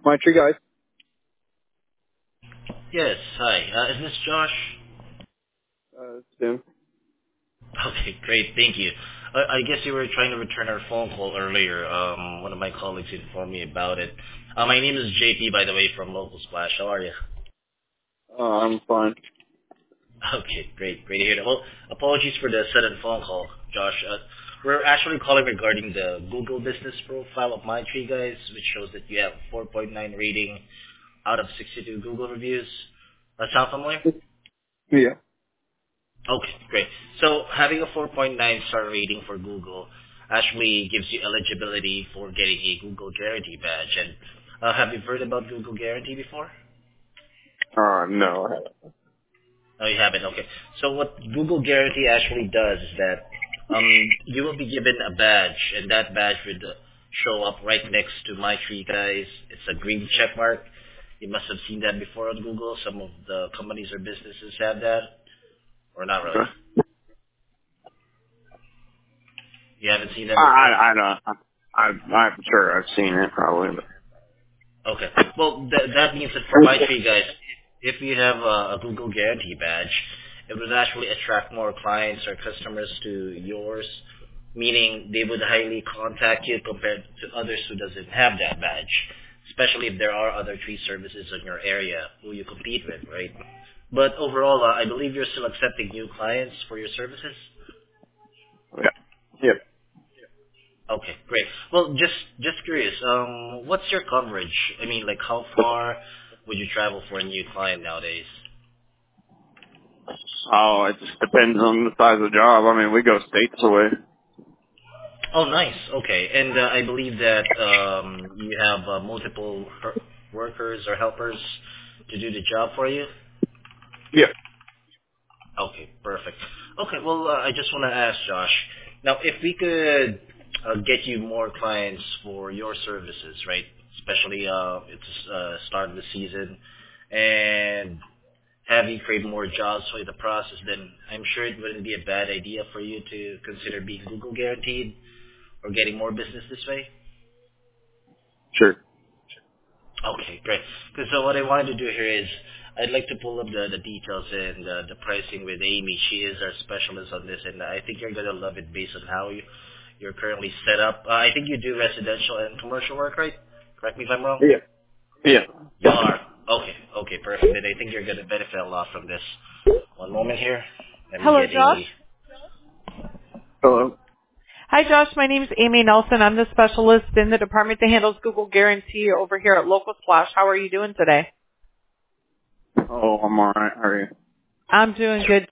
My tree guys. Yes, hi. Is this Josh? It's Tim. Okay, great, thank you. I guess you were trying to return our phone call earlier. One of my colleagues informed me about it. My name is JP, by the way, from Local Splash. How are you? I'm fine. Okay, great to hear that. Well, apologies for the sudden phone call, Josh. We're actually calling regarding the Google business profile of MyTree, guys, which shows that you have 4.9 rating out of 62 Google reviews. Sound familiar? Yeah. Okay, great. So having a 4.9 star rating for Google actually gives you eligibility for getting a Google Guarantee badge. And have you heard about Google Guarantee before? No. No, you haven't. Okay. So what Google Guarantee actually does is that you will be given a badge, and that badge would show up right next to My Tree Guys. It's a green check mark. You must have seen that before on Google. Some of the companies or businesses have that, or not really. Okay. You haven't seen that before? I don't. I'm sure I've seen it probably. But Okay. Well, that means that for my tree guys, if you have a Google Guarantee badge, it would actually attract more clients or customers to yours, meaning they would highly contact you compared to others who doesn't have that badge, especially if there are other tree services in your area who you compete with, right? But overall, I believe you're still accepting new clients for your services. yeah. Yep. Okay, great. Well, just curious, what's your coverage? I mean, like how far would you travel for a new client nowadays? Oh, it just depends on the size of the job. I mean, we go states away. Oh, nice. Okay, and I believe that you have multiple workers or helpers to do the job for you. Yeah. Okay, perfect. Okay, well, I just want to ask Josh. Now, if we could get you more clients for your services, right? Especially it's start of the season, and have you create more jobs for the process, then I'm sure it wouldn't be a bad idea for you to consider being Google guaranteed or getting more business this way. Sure. Okay, great. Because what I wanted to do here is I'd like to pull up the details and the pricing with Amy. She is our specialist on this, and I think you're going to love it based on how you're currently set up. I think you do residential and commercial work, right? Correct me if I'm wrong. Yeah. Yeah. You are. Okay, perfect. Then I think you're going to benefit a lot from this. One moment here. Let me Hello, get Josh. Amy. Hello. Hi, Josh. My name is Amy Nelson. I'm the specialist in the department that handles Google Guarantee over here at Local Splash. How are you doing today? Oh, I'm all right. How are you? I'm doing good.